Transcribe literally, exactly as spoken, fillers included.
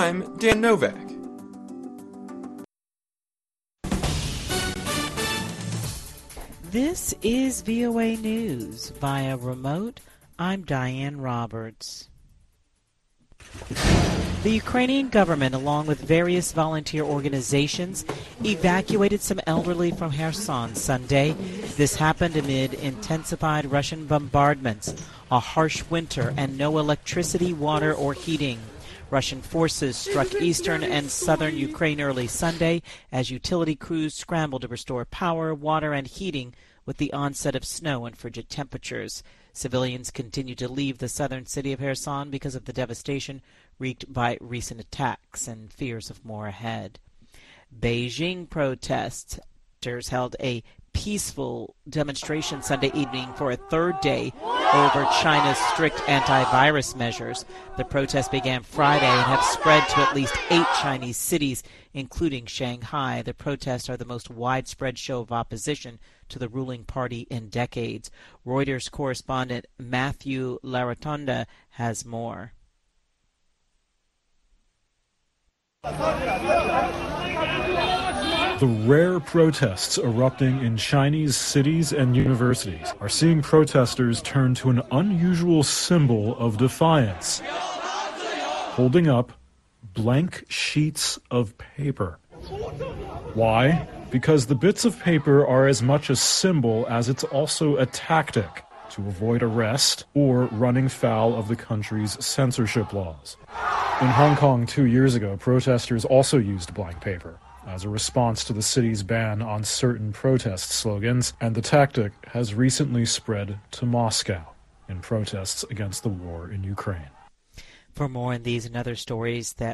I'm Dan Novak. This is V O A News. Via remote, I'm Diane Roberts. The Ukrainian government, along with various volunteer organizations, evacuated some elderly from Kherson Sunday. This happened amid intensified Russian bombardments, a harsh winter, and no electricity, water, or heating. Russian forces struck eastern and southern Ukraine early Sunday as utility crews scrambled to restore power, water, and heating with the onset of snow and frigid temperatures. Civilians continue to leave the southern city of Kherson because of the devastation wreaked by recent attacks and fears of more ahead. Beijing protesters held a peaceful demonstration Sunday evening for a third day over China's strict antivirus measures. The protests began Friday and have spread to at least eight Chinese cities, including Shanghai. The protests are the most widespread show of opposition to the ruling party in decades. Reuters correspondent Matthew Laratonda has more. The rare protests erupting in Chinese cities and universities are seeing protesters turn to an unusual symbol of defiance, holding up blank sheets of paper. Why? Because the bits of paper are as much a symbol as it's also a tactic to avoid arrest or running foul of the country's censorship laws. In Hong Kong two years ago, protesters also used blank paper as a response to the city's ban on certain protest slogans, and the tactic has recently spread to Moscow in protests against the war in Ukraine. For more on these and other stories that